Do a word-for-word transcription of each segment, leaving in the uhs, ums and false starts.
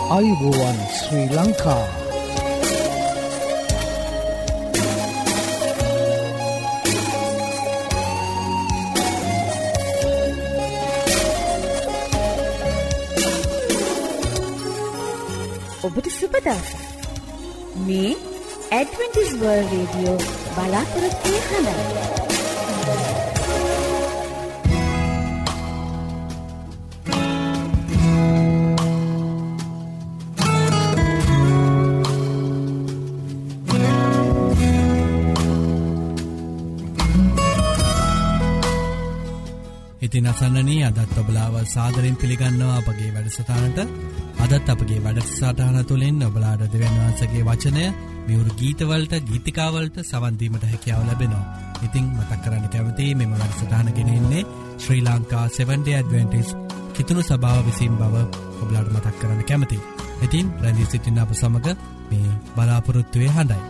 ආයුබෝවන් ශ්‍රී ලංකා. ඔබට සුබ දවසක්. මේ ඇඩ්වෙන්ටිස් වර්ල්ඩ් රේඩියෝ බලාපොරොත්තු හඬයි. ඉතින් අසන්නනී අදත් ඔබලාව සාදරයෙන් පිළිගන්නවා අපගේ වැඩසටහනට. අදත් අපගේ වැඩසටහන තුළින් ඔබලාට දෙවියන් වහන්සේගේ වචනය මියුරු ගීතවලට ගීතිකාවලට සවන් දීමට හැකියාව ලැබෙනවා. ඉතින් මතක් කරන්න කැමතියි මෙම වැඩසටහන ගෙනෙන්නේ ශ්‍රී ලංකා Seventh-day Adventist කිතුණු සභාව විසින් බව ඔබලාට මතක් කරන්න කැමතියි. ඉතින් රැඳී සිටින්න අප සමග මේ බලාපොරොත්තුවේ හඬයි.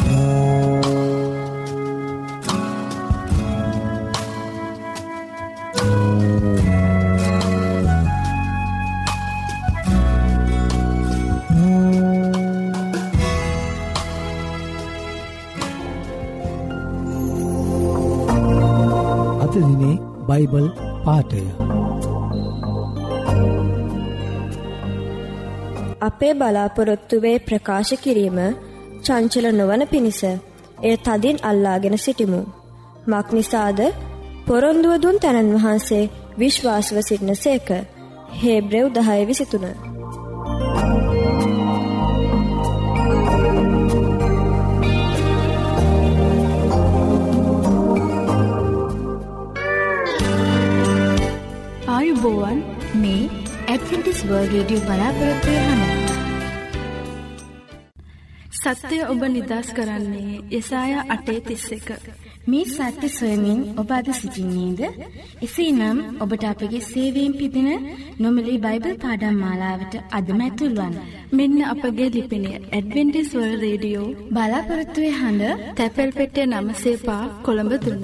බයිබල් පාඨය. අපේ බලාපොරොත්තුවේ ප්‍රකාශ කිරීම චංචල නොවන පිණිස එය තදින් අල්ලාගෙන සිටිමු. මක් නිසාද පොරොන්දුව දුන් තැනන් වහන්සේ විශ්වාසව සිටින සේක. හේබ්‍රෙව් දහය විසිතුන. ආයුබෝවන් මේ ඇඩ්වෙන්ටිස් වර්ල්ඩ් රේඩියෝ බලාපොරොත්තු හඬ. සත්‍ය ඔබ නිදහස් කරන්නේ යෙසායා අටේ තිස් එක. මේ සත්‍ය සොයමින් ඔබ අද සිටින්නේද? එසේනම් ඔබට අපගේ සේවයෙන් පිදින නොමිලේ බයිබල් පාඩම් මාලාවට අදම ඇතුල් වන්න. මෙන්න අපගේ ලිපිනය ඇඩ්වෙන්ටිස් වර්ල්ඩ් රේඩියෝ බලාපොරොත්තු හඬ, තැපැල් පෙට්ටිය නම සේපා කොළඹ තුන.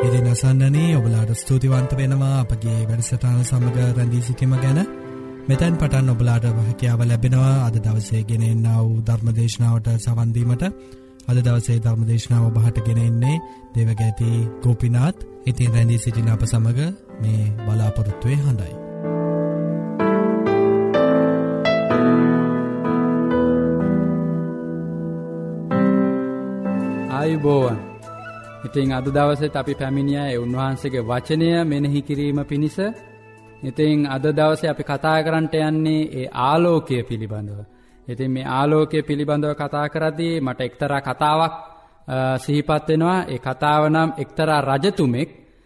ඉතින් අසන්නනේ ඔබලාට ස්තුතිවන්ත වෙනවා අපගේ වැඩසටහන සමග රැඳී සිටීම ගැන. මෙතෙන් පටන් ඔබලාට හැකියාව ලැබෙනවා අද දවසේ ගෙන එන්නා වූ ධර්මදේශනාවට සවන් දීමට. අද දවසේ ධර්මදේශනාව ඔබට ගෙන එන්නේ දේවගැති ගෝපිනාත්. ඉතින් රැඳී සිටින අප සමග මේ බලාපොරොත්තුවේ හඬයි. ආයුබෝවන්. ඉතින් අද දවසේත් අපි පැමිණියා ඒ උන්වහන්සේගේ වචනය මෙනෙහි කිරීම පිණිස. ඉතින් අද දවසේ අපි කතා කරන්නට යන්නේ ඒ ආලෝකය පිළිබඳව. ඉතින් මේ ආලෝකය පිළිබඳව කතා කරද්දී මට එක්තරා කතාවක් සිහිපත් වෙනවා. ඒ කතාව නම් එක්තරා රජතුමෙක්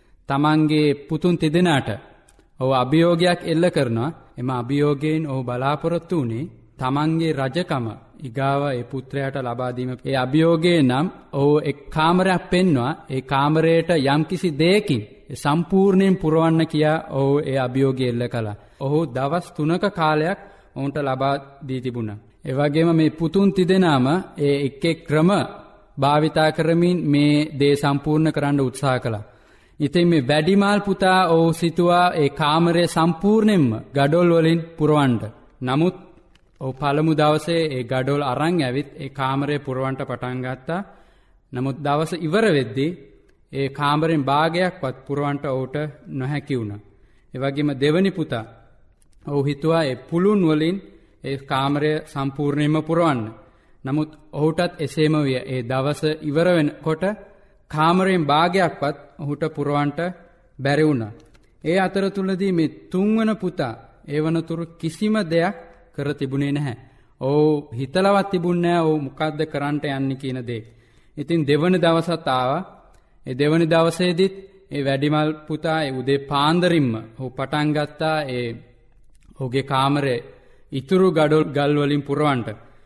තමන්ගේ පුතුන් තිදෙනාට ඔහු අභියෝගයක් එල්ල කරනවා. එම අභියෝගයෙන් ඔහු බලාපොරොත්තු වුණේ තමන්ගේ රජකම ඊගාව ඒ පුත්‍රයාට ලබා දීම. ඒ අභියෝගයේ නම් ඔහු එක් කාමරයක් පෙන්වනවා. ඒ කාමරයට යම්කිසි දෙයකින් සම්පූර්ණයෙන් පුරවන්න කියා ඔහු ඒ අභියෝගය එල්ල කළා. ඔහු දවස් තුනක කාලයක් ඔවුන්ට ලබා දී තිබුණා. ඒ වගේම මේ පුතුන් තිදෙනාම ඒ එක් එක් ක්‍රම භාවිතා කරමින් මේ දේ සම්පූර්ණ කරන්න උත්සාහ කළා. ඉතින් මේ වැඩිමාල් පුතා ඔහු සිතුවා ඒ කාමරය සම්පූර්ණයෙන්ම ගඩොල් වලින් පුරවන්න. නමුත් ඔහු පළමු දවසේ ඒ ගඩොල් අරන් ඇවිත් ඒ කාමරය පුරවන්න පටන් ගත්තා. නමුත් දවස ඉවර වෙද්දී ඒ කාමරෙන් භාගයක්වත් පුරවන්න ඔහුට නොහැකි වුණා. ඒ වගේම දෙවනි පුතා ඔහු හිතුවා ඒ පුළුන් වලින් ඒ කාමරය සම්පූර්ණයෙන්ම පුරවන්න. නමුත් ඔහුටත් එසේම විය. ඒ දවස ඉවර වෙනකොට කාමරයෙන් භාගයක්වත් ඔහුට පුරවන්න බැරි වුණා. ඒ අතරතුරදී මේ තුන්වන පුතා ඒ වනතුරු කිසිම දෙයක් කර තිබුණේ නැහැ. ඔහු හිතලවත් තිබුණේ නැහැ ඔහු මොකද්ද කරන්න යන්නේ කියන දේ. ඉතින් දෙවන දවසත් ආවා. ඒ දෙවනි දවසේදීත් ඒ වැඩිමල් පුතා ඒ උදේ පාන්දරින්ම ඔහු පටන් ගත්තා ඒ ඔහුගේ කාමරේ ඉතුරු ගඩොල් ගල් වලින් පුරවන්න.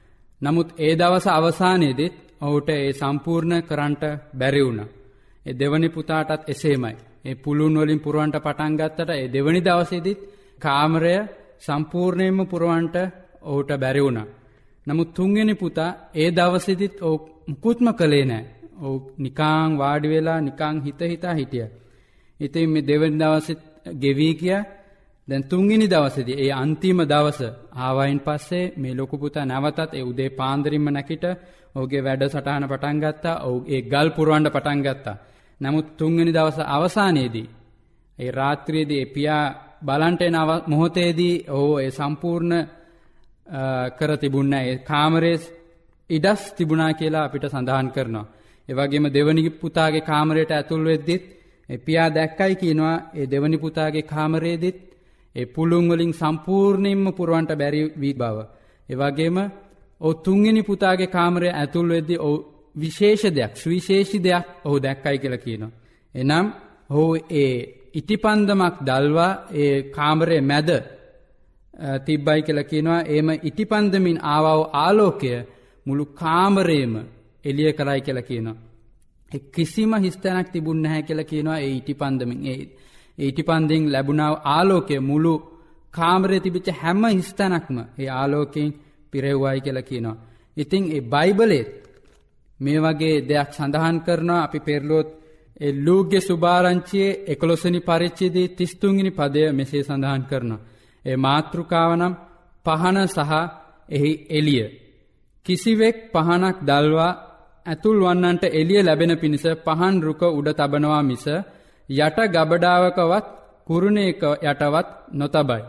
නමුත් ඒ දවස අවසානයේදීත් ඔහුට ඒ සම්පූර්ණ කරන්නට බැරි වුණා. ඒ දෙවනි පුතාටත් එසේමයි. ඒ පුළුන් වලින් පුරවන්න පටන් ගත්තට ඒ දෙවනි දවසේදීත් කාමරය සම්පූර්ණයෙන්ම පුරවන්නට ඔහුට බැරි වුණා. නමුත් තුන්වෙනි පුතා ඒ දවසේදීත් ඔහු මුකුත්ම කළේ නැහැ. ඔහු නිකං වාඩි වෙලා නිකං හිත හිතා හිටියා. ඉතින් මේ දෙවනි දවසෙත් ගෙවි ගියා. දැන් තුන්වෙනි දවසේදී ඒ අන්තිම දවස ආවයින් පස්සේ මේ ලොකු පුතා නැවතත් ඒ උදේ පාන්දරින්ම නැගිට ඔහුගේ වැඩසටහන පටන් ගත්තා. ඔහු ඒ ගල් පුරවන්න පටන් ගත්තා. නමුත් තුන්වෙනි දවස අවසානයේදී ඒ රාත්‍රියේදී ඒ පියා බලන්ට එන මොහොතේදී ඔහු ඒ සම්පූර්ණ කර තිබුණේ ඒ කාමරේ ඉඩස් තිබුණා කියලා අපිට සඳහන් කරනවා. ඒ වගේම දෙවනි පුතාගේ කාමරයට ඇතුල් වෙද්දිත් ඒ පියා දැක්කයි කියනවා ඒ දෙවනි පුතාගේ කාමරයේදීත් ඒ පුළුන් වලින් සම්පූර්ණයෙන්ම පුරවන්න බැරි වී බව. ඒ වගේම ඔහු තුන්වෙනි පුතාගේ කාමරය ඇතුල් වෙද්දී ඔහු විශේෂ දෙයක්, සුවිශේෂී දෙයක් ඔහු දැක්කයි කියලා කියනවා. එනම් ඔහු ඒ ඉටිපන්දමක් දල්වා ඒ කාමරයේ මැද තිබ්බයි කියලා කියනවා. එම ඉටිපන්දමින් ආවව ආලෝකය මුළු කාමරේම එළිය කරයි කියලා කියනවා. ඒ කිසිම හිස්තැනක් තිබුණ නැහැ කියලා කියනවා. ඒ ඉටිපන්දමින් ඒ ඉටිපන්දෙන් ලැබුණා ආලෝකය මුළු කාමරේ තිබිච්ච හැම හිස්තැනක්ම ඒ ආලෝකයෙන් පිරෙව්වයි කියලා කියනවා. ඉතින් ඒ බයිබලයේ මේ වගේ දෙයක් සඳහන් කරනවා. අපි පෙරළුවොත් ඒ ලූක්ගේ සුභාරංචියේ එකොළොස් වෙනි පරිච්ඡේදයේ තිස් තුන් වෙනි පදය මෙසේ සඳහන් කරනවා. ඒ මාතෘකාව නම් පහන සහ එහි එළිය. කිසිවෙක් පහනක් දල්වා ඇතුල් වන්නන්ට එළිය ලැබෙන පිණිස පහන් රුක උඩ තබනවා මිස යට ගබඩාවකවත් කුරුණේක යටවත් නොතබයි.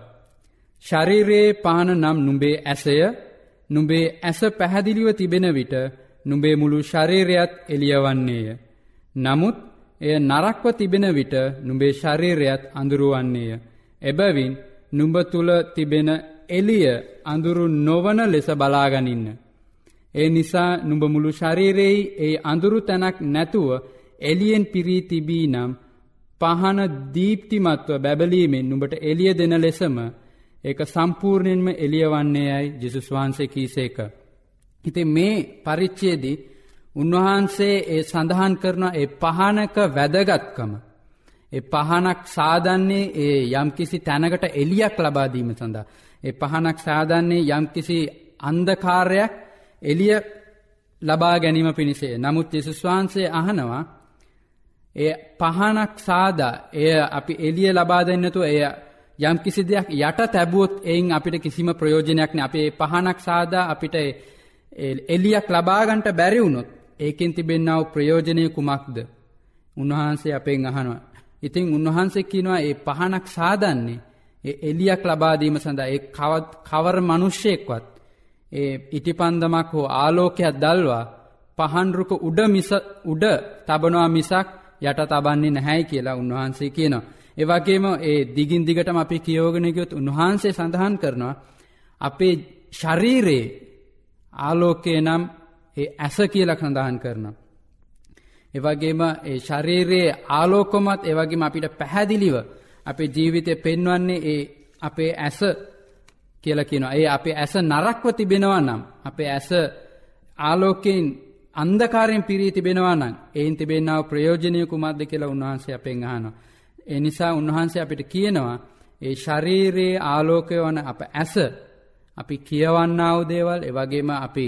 ශරීරයේ පහන නම් නුඹේ ඇසය. නුඹේ ඇස පැහැදිලිව තිබෙන විට නුඹේ මුළු ශරීරයත් එළියවන්නේය. නමුත් එය නරක්ව තිබෙන විට නුඹේ ශරීරයත් අඳුරු වන්නේය. එබැවින් නුඹ තුල තිබෙන එළිය අඳුරු නොවන ලෙස බලාගනින්න. ඒ නිසා නුඹ මුළු ශරීරයේ ඒ අඳුරු තැනක් නැතුව එළියෙන් පිරී තිබී නම් පහන දීප්තිමත්ව බැබලීමෙන් නුඹට එළිය දෙන ලෙසම ඒක සම්පූර්ණයෙන්ම එළියවන්නේයයි ජේසුස් වහන්සේ කීසේක. ඉතින් මේ පරිච්ඡේදයේ උන්වහන්සේ ඒ සඳහන් කරන ඒ පහනක වැදගත්කම, ඒ පහනක් සාදන්නේ ඒ යම්කිසි තැනකට එළියක් ලබා දීම සඳහා. ඒ පහනක් සාදන්නේ යම්කිසි අන්ධකාරයක් එළිය ලබා ගැනීම පිණිස. නමුත් යේසුස් වහන්සේ අහනවා ඒ පහනක් සාදා එය අපි එළිය ලබා දෙන්නේ නැතුව එය යම් කිසි දෙයක් යට තැබුවොත් එයින් අපිට කිසිම ප්‍රයෝජනයක් නැහැ. අපි ඒ පහනක් සාදා අපිට එළියක් ලබා ගන්නට බැරි වුණොත් ඒකෙන් තිබෙනා වූ ප්‍රයෝජනය කුමක්ද? උන්වහන්සේ අපෙන් අහනවා. ඉතින් උන්වහන්සේ කියනවා ඒ පහනක් සාදන්නේ ඒ එළියක් ලබා දීම සඳහා. ඒ කවර මිනිස්සෙක්වත් ඒ ඉටිපන්දමක් හෝ ආලෝකයක් දැල්වා පහන් රුක උඩ මිස උඩ තබනවා මිසක් යට තබන්නේ නැහැයි කියලා උන්වහන්සේ කියනවා. ඒ වගේම ඒ දිගින් දිගටම අපි කියවගෙන ගියොත් උන්වහන්සේ සඳහන් කරනවා අපේ ශරීරයේ ආලෝකය නම් ඒ ඇස කියලා සඳහන් කරනවා. ඒ වගේම ඒ ශරීරයේ ආලෝකමත් ඒ වගේම අපිට පැහැදිලිව අපේ ජීවිතේ පෙන්වන්නේ ඒ අපේ ඇස කියලා කියනවා. ඒ අපේ ඇස නරකව තිබෙනවා නම් අපේ ඇස ආලෝකයෙන් අන්ධකාරයෙන් පිරී තිබෙනවා නම් ඒන් තිබෙනා වූ ප්‍රයෝජනීය කුමක්ද කියලා උන්වහන්සේ අපෙන් අහනවා. ඒ නිසා උන්වහන්සේ අපිට කියනවා ඒ ශරීරයේ ආලෝකය වන අප ඇස අපි කියවන්නා වූ දේවල් ඒ වගේම අපි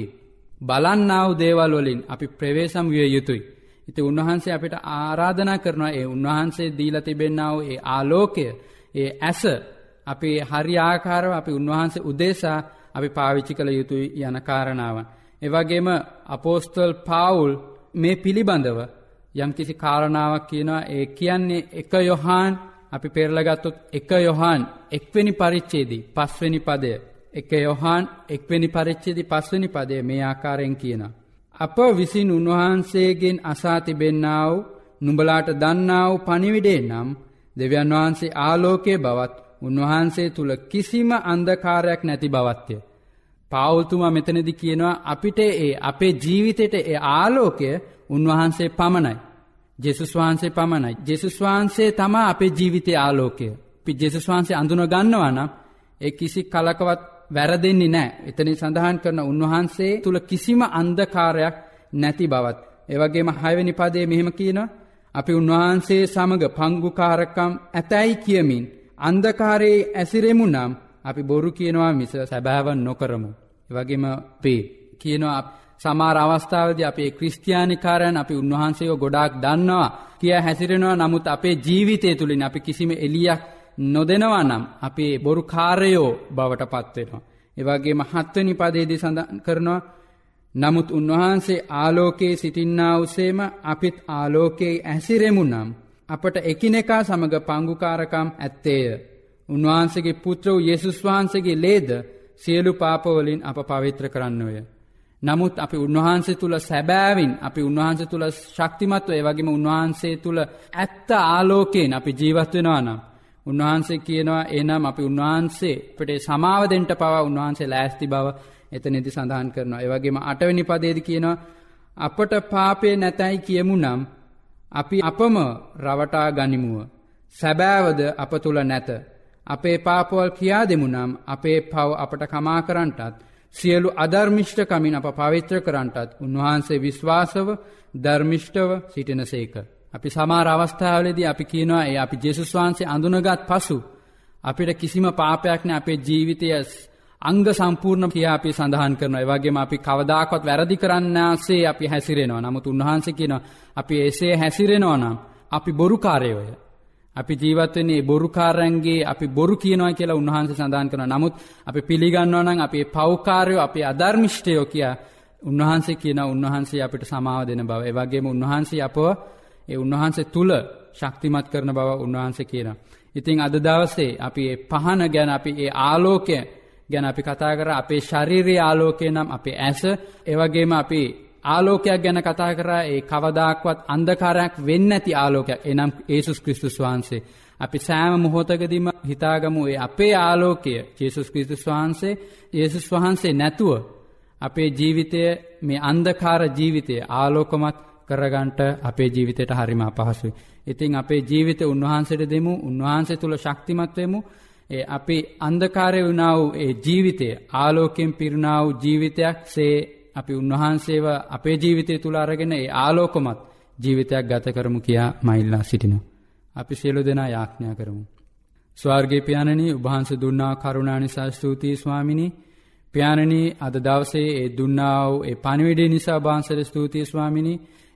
බලන්නා වූ දේවල් වලින් අපි ප්‍රවේශම් විය යුතුයි. ඉතින් උන්වහන්සේ අපිට ආරාධනා කරනවා ඒ උන්වහන්සේ දීලා තිබෙනා වූ ඒ ආලෝකය ඒ ඇස අපි හරි ආකාරව අපි උන්වහන්සේ උදෙසා අපි පාවිච්චි කළ යුතුයි යන කාරණාවන්. ඒ වගේම අපෝස්තල් පාවුල් මේ පිළිබඳව යම්කිසි කාරණාවක් කියනවා. ඒ කියන්නේ එක යොහාන් අපි පෙරලා ගත්තොත් එක යොහාන් එක්වෙනි පරිච්ඡේදයේ පස්වෙනි පදය. එක යොහාන් එක්වෙනි පරිච්ඡේදයේ පස්වෙනි පදය මේ ආකාරයෙන් කියනවා. අප විසින් උන්වහන්සේගෙන් අසා තිබෙන්නා වූ නුඹලාට දන්නා වූ පණිවිඩේ නම් දෙවියන් වහන්සේ ආලෝකයේ බවත් උන්වහන්සේ තුල කිසිම අන්ධකාරයක් නැති බවත්ය. පාවුල්තුමා මෙතනදී කියනවා අපිට ඒ අපේ ජීවිතේට ඒ ආලෝකය උන්වහන්සේ පමණයි. ජේසුස් වහන්සේ පමණයි. ජේසුස් වහන්සේ තමයි අපේ ජීවිතයේ ආලෝකය. අපි ජේසුස් වහන්සේ අඳුන ගන්නවා නම් ඒ කිසි කලකවත් වැරදෙන්නේ නැහැ. එතනින් සඳහන් කරන උන්වහන්සේ තුල කිසිම අන්ධකාරයක් නැති බවත්. ඒ වගේම හයවෙනි පදයේ මෙහෙම කියනවා අපි උන්වහන්සේ සමග පංගුකාරකම් ඇතැයි කියමින් අන්ධකාරයේ ඇසිරෙමු නම් අපි බොරු කියනවා මිස සැබෑව නොකරමු. ඒ වගේම අපි කියනවා සමහර අවස්ථාවලදී අපේ ක්‍රිස්තියානිකාරයන් අපි උන්වහන්සේව ගොඩාක් දන්නවා කියා හැසිරෙනවා. නමුත් අපේ ජීවිතය තුළින් අපි කිසිම එළියක් නොදෙනවා නම් අපි බොරුකාරයෝ බවට පත් වෙනවා. ඒ වගේම හත්වෙනි පදයේදී සඳහන් කරනවා නමුත් උන්වහන්සේ ආලෝකයේ සිටින්නා වූසේම අපිත් ආලෝකයේ ඇසිරෙමු නම් අපට එකිනෙකා සමග පංගුකාරකම් ඇත්තේය. උන්වහන්සේගේ පුත්‍ර වූ යේසුස් වහන්සේගේ ලේද සියලු පාප වලින් අප පවිත්‍ර කරන්නෝය. නමුත් අපි උන්වහන්සේ තුල සැබෑවින් අපි උන්වහන්සේ තුල ශක්තිමත්ව ඒ වගේම උන්වහන්සේ තුල ඇත්ත ආලෝකයෙන් අපි ජීවත් වෙනවා නම් උන්වහන්සේ කියනවා එනම් අපි උන්වහන්සේ අපට සමාව දෙන්න පවා උන්වහන්සේ ලෑස්ති බව එතනදී සඳහන් කරනවා. ඒ වගේම අටවෙනි පදයේදී කියනවා අපට පාපේ නැතයි කියමු නම් අපි අපම රවටා ගනිමුව. සැබෑවද අප තුල නැත. අපේ පාපවල් කියා දෙමු නම් අපේ පව අපට කමා කරන්නටත් සියලු අධර්මිෂ්ඨකමින් අප පවිත්‍ර කරන්නටත් උන්වහන්සේ විශ්වාසව ධර්මිෂ්ඨව සිටිනසේක. අපි සමහර අවස්ථාවලදී අපි කියනවා ඒ අපි ජේසුස් වහන්සේ අඳුනගත් පසු අපිට කිසිම පාපයක් නැහැ අපේ ජීවිතය අංග සම්පූර්ණ කියා අපි සඳහන් කරනවා. ඒ වගේම අපි කවදාකවත් වැරදි කරන්නාසේ අපි හැසිරෙනවා. නමුත් උන්වහන්සේ කියනවා අපි එසේ හැසිරෙනවා නම් අපි බොරුකාරයෝය. අපි ජීවත් වෙන්නේ බොරුකාරයන්ගේ අපි බොරු කියනවා කියලා උන්වහන්සේ සඳහන් කරනවා. නමුත් අපි පිළිගන්නවා නම් අපි පව්කාරයෝ අපි අධර්මිෂ්ඨයෝ කියා උන්වහන්සේ කියනවා උන්වහන්සේ අපිට සමාව දෙන බව. ඒ වගේම උන්වහන්සේ අපව ඒ උන්වහන්සේ තුල ශක්තිමත් කරන බව උන්වහන්සේ කියනවා. ඉතින් අද දවසේ අපි මේ පහන ගැන අපි ඒ ආලෝකය ගැන අපි කතා කරා. අපේ ශාරීරික ආලෝකය නම් අපේ ඇස. ඒ වගේම අපි ආලෝකයක් ගැන කතා කරා. ඒ කවදාක්වත් අන්ධකාරයක් වෙන්නේ නැති ආලෝකයක්. එනම් යේසුස් ක්‍රිස්තුස් වහන්සේ. අපි සෑම මොහොතකදීම හිතාගමු ඒ අපේ ආලෝකය යේසුස් ක්‍රිස්තුස් වහන්සේ. යේසුස් වහන්සේ නැතුව අපේ ජීවිතය මේ අන්ධකාර ජීවිතය ආලෝකමත් කරගන්නට අපේ ජීවිතයට හරිම අපහසුයි. ඉතින් අපේ ජීවිතය උන්වහන්සේට දෙමු. උන්වහන්සේ තුල ශක්තිමත් වෙමු. ඒ අපි අන්ධකාරය වුණා වූ ඒ ජීවිතය ආලෝකයෙන් පිරුණා වූ ජීවිතයක්සේ අපි උන්වහන්සේව අපේ ජීවිතය තුල අරගෙන ඒ ආලෝකමත් ජීවිතයක් ගත කරමු කියා මයිල්ලා සිටිනවා. අපි සියලු දෙනා යාඥා කරමු. ස්වර්ගීය පියාණනි, ඔබ වහන්සේ දුන්නා කරුණා නිසා ස්තුතියි ස්වාමිනී. පියාණනි, අද දවසේ ඒ දුන්නා වූ ඒ පණිවිඩය නිසා ඔබ වහන්සේට ස්තුතියි ස්වාමිනී.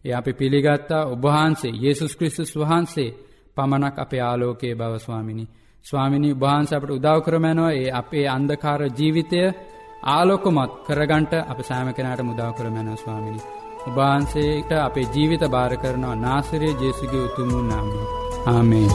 ඒ අපි පිළිගත්තා ඔබ වහන්සේ යේසුස් ක්‍රිස්තුස් වහන්සේ පමණක් අපේ ආලෝකයේ බව ස්වාමිනී. ස්වාමිනී ඔබ වහන්සේ අපට උදව් කරමනවා ඒ අපේ අන්ධකාර ජීවිතය ආලෝකමත් කරගන්නට අප සෑම කෙනාටම උදව් කරමනවා ස්වාමිනී. ඔබ වහන්සේට අපේ ජීවිත බාර කරනවා නාසරේ ජේසුගේ උතුම් නාමයෙන්. ආමේන්.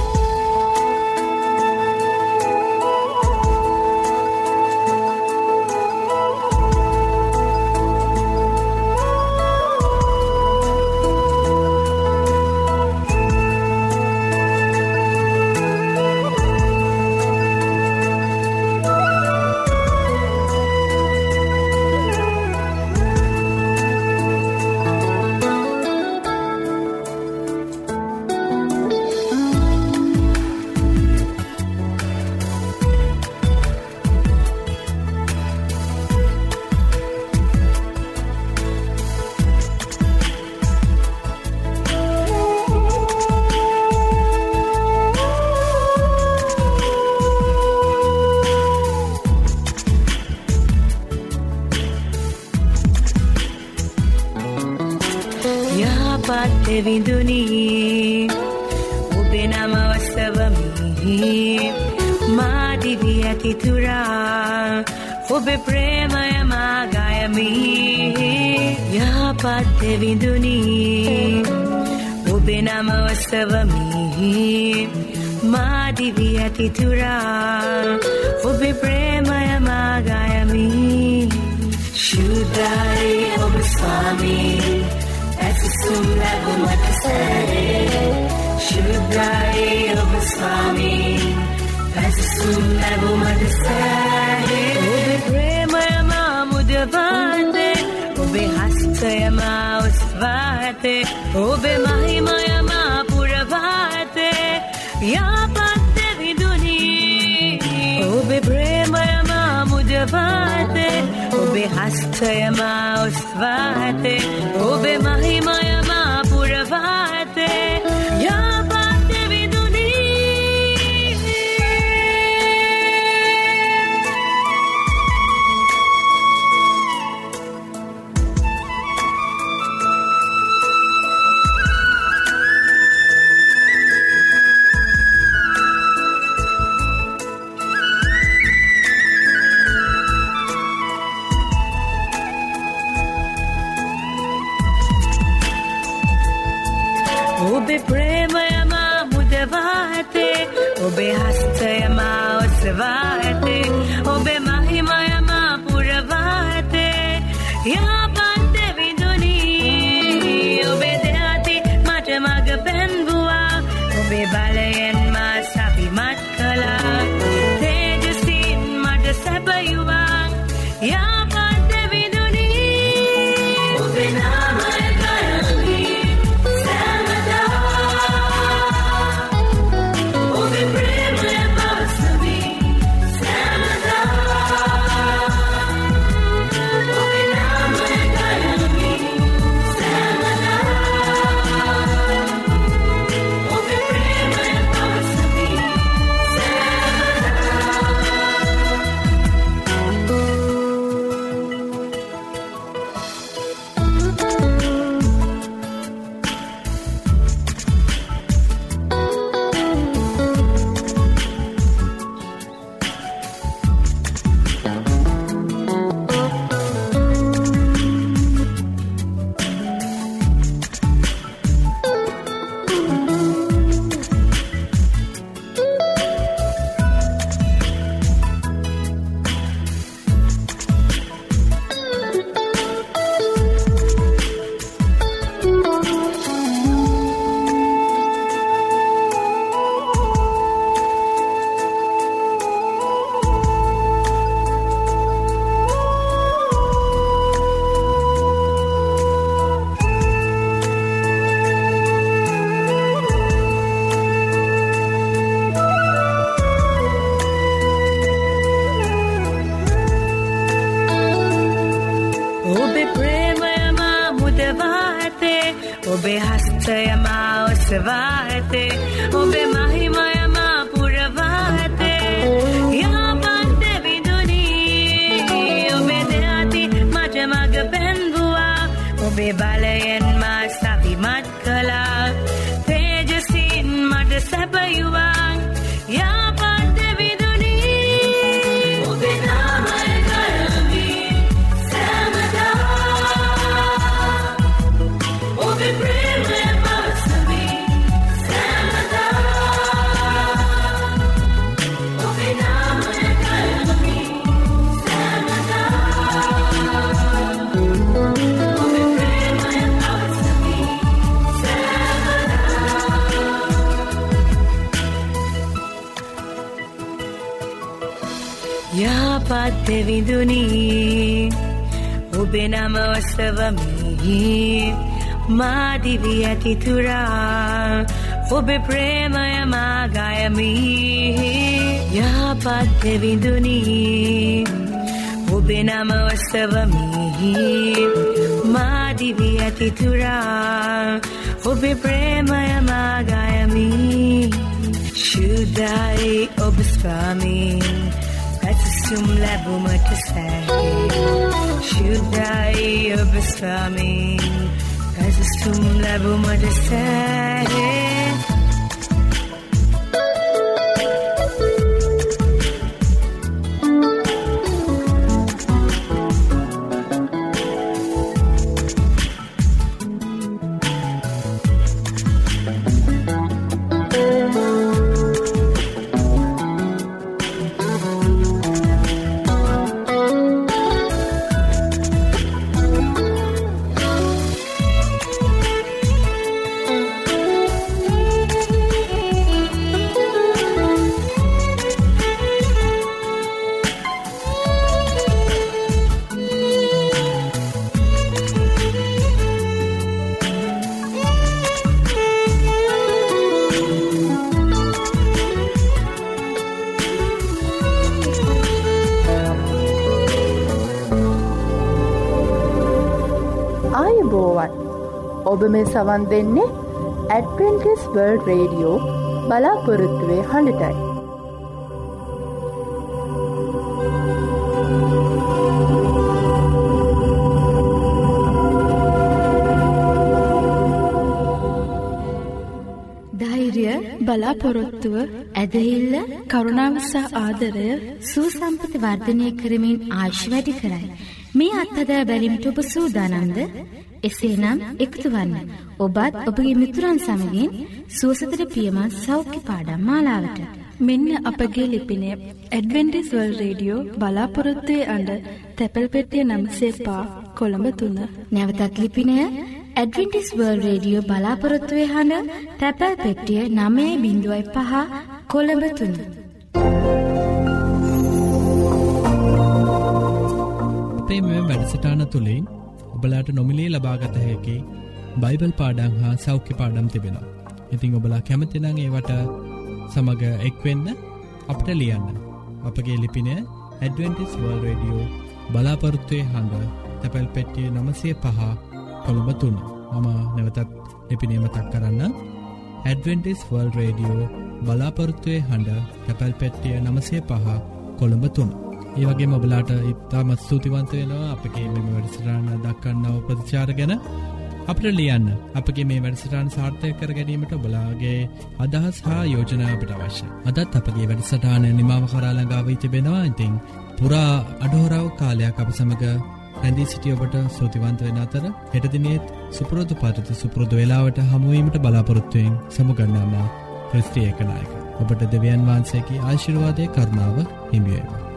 විඳුනි ඔබේ නම වස්සවමි මා දිවි අතිතුරා ඔබේ ප්‍රේමය මා ගයමි යහපත් විඳුනි ඔබේ නම වස්සවමි මා දිවි අතිතුරා ඔබේ ප්‍රේමය මා ගයමි ශුද්ධයි ඔබ ස්වාමී Sum lagu mata sare Shudai Obe Swami Sum lagu mata sare Obe prema ma mudavate Obe hasta ma usvate Obe mahima ma puravate Ya patte viduni Obe prema ma mudavate Obe hasta ma usvate Obe mahima ma puravate Ya patte viduni Obe prema ma mudavate Obe hasta ma usvate Obe mahima ma puravate Ya patte viduni Obe deati mata maga benbua Obe balayen ma sabi mat kala Tejasin mata sabayuwa Ya patte viduni Obe nama karami Obe hasta ma usvate Obe mahima ma puravate Ya patte viduni Obe deati mata maga benbua Obe balayen ma sabi සැපයුවන් යාපත් විදුනි ඔබේ නාමය ගයමි සෑමදා ඔබේ ප්‍රේමය පවසමි සෑමදා ඔබේ නාමය ගයමි යාපත් විදුනි ඔබේ නම ඔසවමි මා දිවි ඇතිතුරා ඔබේ ප්‍රේමය මා ගයමි යාපත් විදුනි ඔබේ නම ඔසවමි මා දිවි ඇතිතුරා ඔබේ ප්‍රේමය මා ගයමි ශුද්ධයි ඔබ ස්වාමී ඇසුම් ලැබුමට සෑහේ ශුද්ධයි ඔබ ස්වාමී ඇසුම් ලැබුමට සෑහේ ඔබ මේ සවන් දෙන්නේ ඇඩ්වෙන්ටිස් වර්ල්ඩ් රේඩියෝ බලාපොරොත්තුවේ හඬටයි. ධෛර්ය, බලාපොරොත්තුව, ඇදහිල්ල, කරුණාව සහ ආදරය සුසම්පත වර්ධනය කරමින් ආයුෂ වැඩි කරයි. මේ අත්හදා බැලීමට ඔබ සූදානම්ද? එසේනම් එකතු වන්න. ඔබත් ඔබගේ මිතුරන් සමගින් සුවසතට පියමත් සෞඛ්‍ය පාඩම් මාලාවට. මෙන්න අපගේ ලිපිනය ඇඩ්වෙන්ටිස් වර්ල්ඩ් රේඩියෝ බලාපොරොත්තුවේ අඬ තැපැල් පෙට්ටිය නම්සේ පහ කොළඹ තුන. නැවතත් ලිපිනය ඇඩ්වෙන්ටිස් වර්ල්ඩ් රේඩියෝ බලාපොරොත්තුවේ අඬ තැපැල් පෙට්ටිය නවය බිංදුවයි පහ කොළඹ තුන. අපේ මෙම වැඩසටහන තුළින් ඔබලාට නොමිලේ ලබාගත හැකි බයිබල් පාඩම් හා සෞඛ්‍ය පාඩම් තිබෙනවා. ඉතින් ඔබලා කැමති නම් ඒවට සමග එක්වෙන්න අපට ලියන්න. අපගේ ලිපිනය ඇඩ්වෙන්ටිස් වර්ල්ඩ් රේඩියෝ බලාපොරොත්තුවේ හඬ තැපැල් පෙට්ටිය නවය පහ කොළඹ තුන. මම නැවතත් ලිපිනය මතක් කරන්න. ඇඩ්වෙන්ටිස් වර්ල්ඩ් රේඩියෝ බලාපොරොත්තුවේ හඬ තැපැල් පෙට්ටිය නවය පහ කොළඹ තුන. ඒ වගේම ඔබලාට ඉතාමත් ස්තුතිවන්ත වෙනවා අපගේ මේ වැඩසටහන දක්වන්නව ප්‍රතිචාර ගැන. අපිට ලියන්න. අපගේ මේ වැඩසටහන සාර්ථක කර ගැනීමට ඔබලාගේ අදහස් හා යෝජනා අපිට අවශ්‍යයි. අදත් අපගේ වැඩසටහන නිමාව කරා ළඟා වී තිබෙනවා. ඉතින් පුරා අඩහොරාව කාලයක් අප සමග රැඳී සිටි ඔබට ස්තුතිවන්ත වෙන අතර හෙට දිනේත් සුපුරුදු පරිදි සුපුරුදු වේලාවට හමු වීමට බලාපොරොත්තු වෙමින් සමුගන්නා ක්‍රිස්ති ඒකනායක ඔබට දෙවියන් වහන්සේගේ ආශිර්වාදයේ කරුණාව හිමි වේවා.